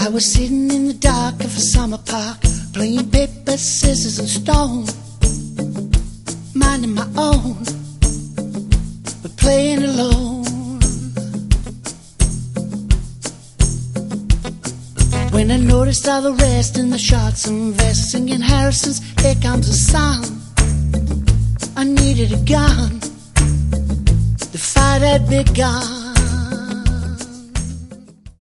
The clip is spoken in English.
I was sitting in the dark of a summer park, playing paper, scissors and stone, minding my own, but playing alone. When I noticed all the rest in the shorts and vests singing Harrison's Here Comes the Sun, I needed a gun. The fight had begun.